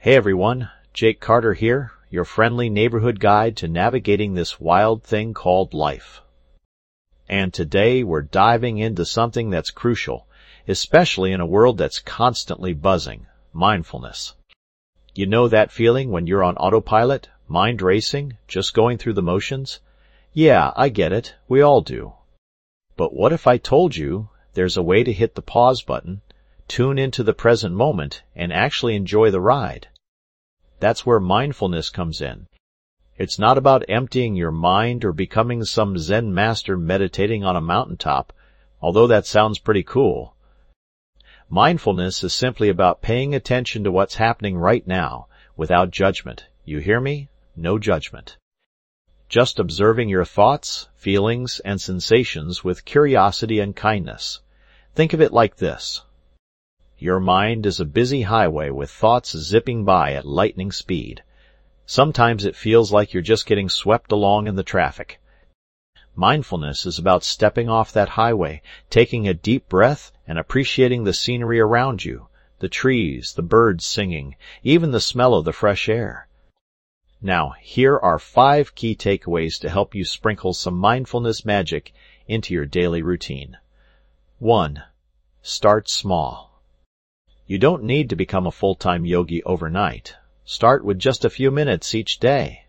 Hey everyone, Jake Carter here, your friendly neighborhood guide to navigating this wild thing called life. And today we're diving into something that's crucial, especially in a world that's constantly buzzing, mindfulness. You know that feeling when you're on autopilot, mind racing, just going through the motions? Yeah, I get it, we all do. But what if I told you there's a way to hit the pause button, tune into the present moment, and actually enjoy the ride? That's where mindfulness comes in. It's not about emptying your mind or becoming some Zen master meditating on a mountaintop, although that sounds pretty cool. Mindfulness is simply about paying attention to what's happening right now, without judgment. You hear me? No judgment. Just observing your thoughts, feelings, and sensations with curiosity and kindness. Think of it like this. Your mind is a busy highway with thoughts zipping by at lightning speed. Sometimes it feels like you're just getting swept along in the traffic. Mindfulness is about stepping off that highway, taking a deep breath, and appreciating the scenery around you, the trees, the birds singing, even the smell of the fresh air. Now, here are 5 key takeaways to help you sprinkle some mindfulness magic into your daily routine. 1. Start small. You don't need to become a full-time yogi overnight. Start with just a few minutes each day.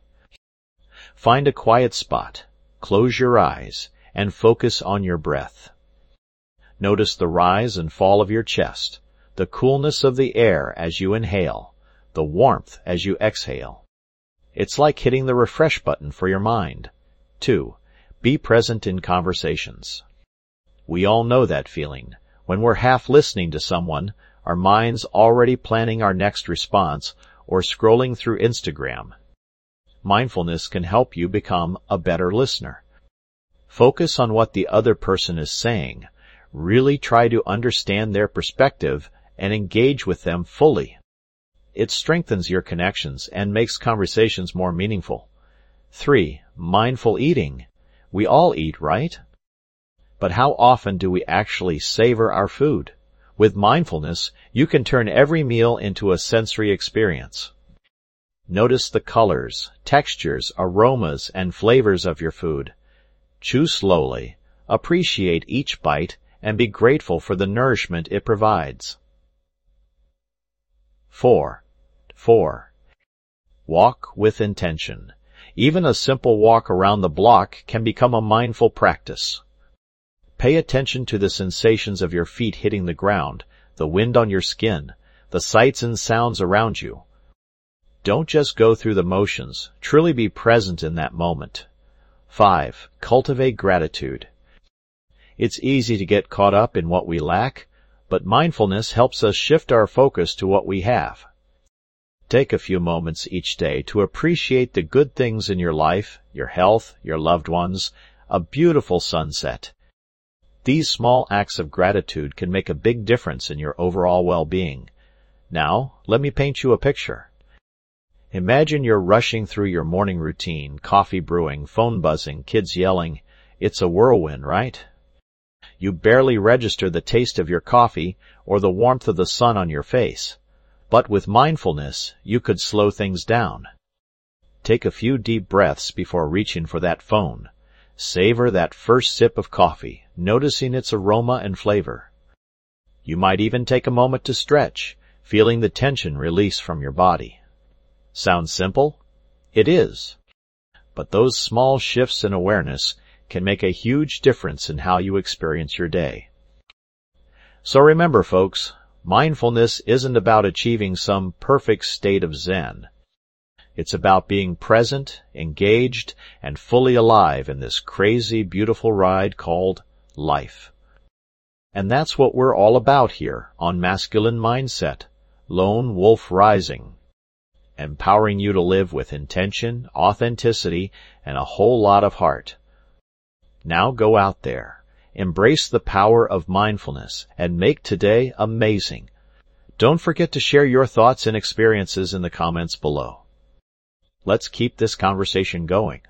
Find a quiet spot, close your eyes, and focus on your breath. Notice the rise and fall of your chest, the coolness of the air as you inhale, the warmth as you exhale. It's like hitting the refresh button for your mind. 2. Be present in conversations. We all know that feeling. When we're half listening to someone, our mind's already planning our next response or scrolling through Instagram. Mindfulness can help you become a better listener. Focus on what the other person is saying. Really try to understand their perspective and engage with them fully. It strengthens your connections and makes conversations more meaningful. 3. Mindful eating. We all eat, right? But how often do we actually savor our food? With mindfulness, you can turn every meal into a sensory experience. Notice the colors, textures, aromas, and flavors of your food. Chew slowly, appreciate each bite, and be grateful for the nourishment it provides. 4. Walk with intention. Even a simple walk around the block can become a mindful practice. Pay attention to the sensations of your feet hitting the ground, the wind on your skin, the sights and sounds around you. Don't just go through the motions, truly be present in that moment. 5. Cultivate gratitude. It's easy to get caught up in what we lack, but mindfulness helps us shift our focus to what we have. Take a few moments each day to appreciate the good things in your life, your health, your loved ones, a beautiful sunset. These small acts of gratitude can make a big difference in your overall well-being. Now, let me paint you a picture. Imagine you're rushing through your morning routine, coffee brewing, phone buzzing, kids yelling. It's a whirlwind, right? You barely register the taste of your coffee or the warmth of the sun on your face. But with mindfulness, you could slow things down. Take a few deep breaths before reaching for that phone. Savor that first sip of coffee, noticing its aroma and flavor. You might even take a moment to stretch, feeling the tension release from your body. Sounds simple? It is. But those small shifts in awareness can make a huge difference in how you experience your day. So remember, folks, mindfulness isn't about achieving some perfect state of Zen. It's about being present, engaged, and fully alive in this crazy, beautiful ride called life. And that's what we're all about here on Masculine Mindset, Lone Wolf Rising, empowering you to live with intention, authenticity, and a whole lot of heart. Now go out there, embrace the power of mindfulness, and make today amazing. Don't forget to share your thoughts and experiences in the comments below. Let's keep this conversation going.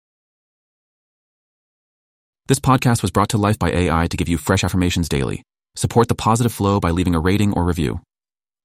This podcast was brought to life by AI to give you fresh affirmations daily. Support the positive flow by leaving a rating or review.